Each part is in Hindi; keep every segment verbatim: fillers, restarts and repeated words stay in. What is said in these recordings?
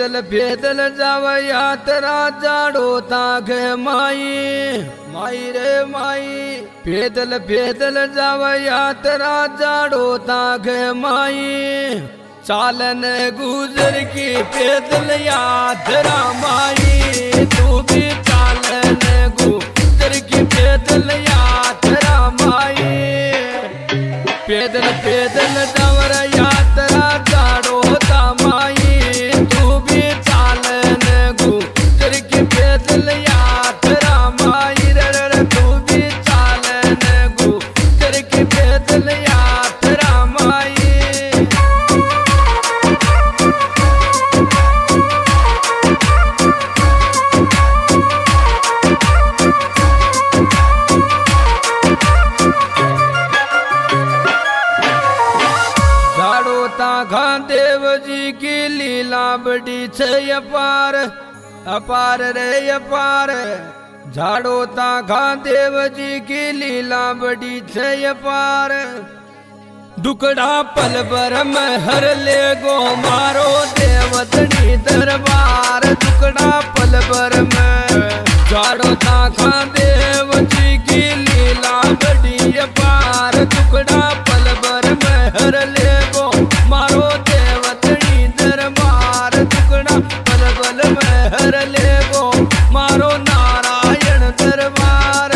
पैदल पैदल जाव यात्रा जाड़ो ताक माई माई रे माई। पैदल पैदल जाव यात्रा जाड़ो ताक माई। चालन गुजर की पैदल यात्रा माई। तू भी चालन गुजर की पैदल यात्रा माई। पैदल पैदल जावर यात्रा जाड़ो ता माई। तू भी चालन गुजर की पैदल यात्रा माई। रे तू भी चालन गुजर की पैदल यात्रा माई। देव जी की लीला बड़ी छे अपार अपार रे अपार। झाड़ो ताघा देव जी की लीला बड़ी छे अपार। दुकड़ा पल भर में हर ले गो मारो देवतनी दरबार। दुकड़ा पल भर में झाड़ो ताघा देव जी की लीला बड़ी अपार। दुकड़ा पल भर में हर ले गो मारो देवतनी दरबार। दुकड़ा पल पल में हर ले गो मारो नारायण दरबार।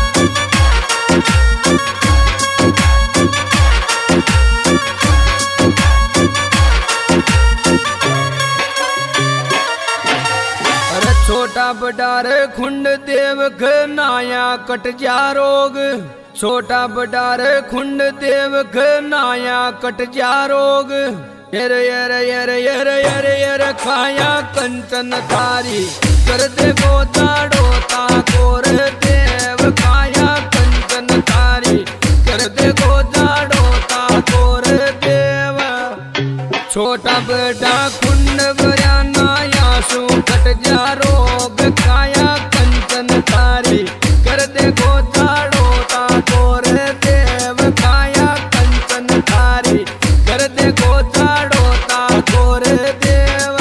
अरे छोटा बड़ा रे खुंड देव नाया कट जा रोग। छोटा बड़ा रे खुंड देव नाया कट जा रोग। यर यर यर यर यर यर खाया कंचन थारी कर दे गो जाड़ो ताको रे देव। खाया कंचन थारी कर दे गो जाड़ो ताको रे देव। छोटा बड़ा खुंड भरा नाया सु कट जा रोग। खाया कंचन थारी कर दे गो जाड़ो ताको रे देव। खाया कंचन थारी कर दे गो जाड़ो ताको रे देव।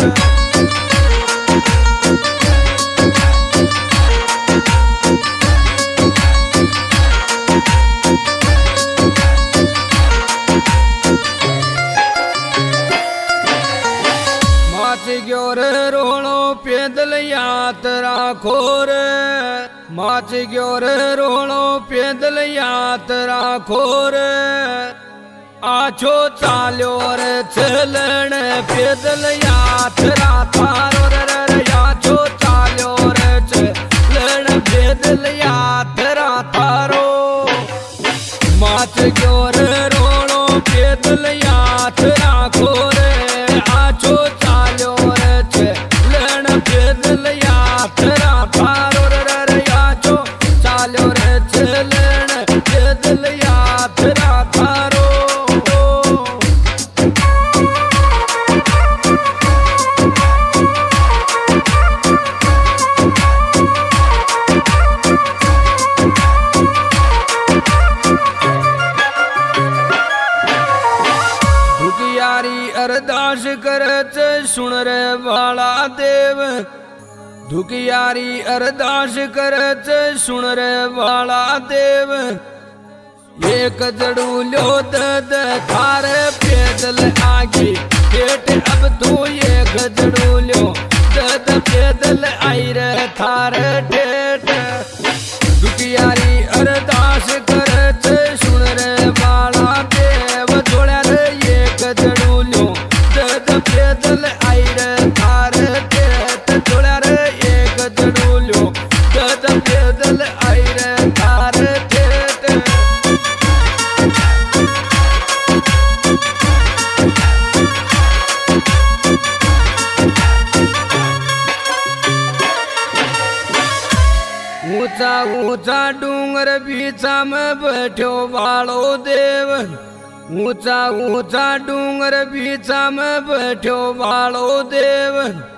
माच गयो रे रोणो पैदल यात्रा खोर। माच गयो रे रोणो पैदल यात्रा खोर। आछो चाल्यो रे चलन पैदल यात्रा थारो रे। आछो चाल्यो रे चलन पैदल यात्रा थारो। माच गयो रे रोणो पैदल यात्रा खोरे। आछो चाल्यो रे चलन पैदल यात्रा थारो रे। आछो चाल्यो रे चलन पैदल यात्रा थारो। अरदास करत सुन रे वाला देव। धुकियारी अरदास करत सुन रे वाला देव। एक जड़ूलो दद थारे पैदल आगे पेट अब तू एक जड़ूलो दद पैदल आई रे थारे ठेठ। धुकियारी अरदास करत सुन रे वाला देव। थोड़ा रे एक जड़ूलो दद पैदल आई रे थारे ठेठ। थोड़ा रे एक जड़ूलो दद पैदल आई रे थारे ठेठ। ऊंचा ऊंचा डूंगर बीचा में बैठो वालो देव। ऊंचा ऊंचा डूंगर बीचा में बैठो वालो देव।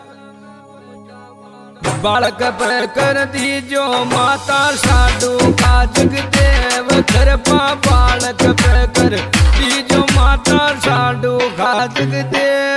बालक पे कर दीजो माता साडू का जगदेव। घर पा बालक पे कर दीजो माता साडू का जगदेव।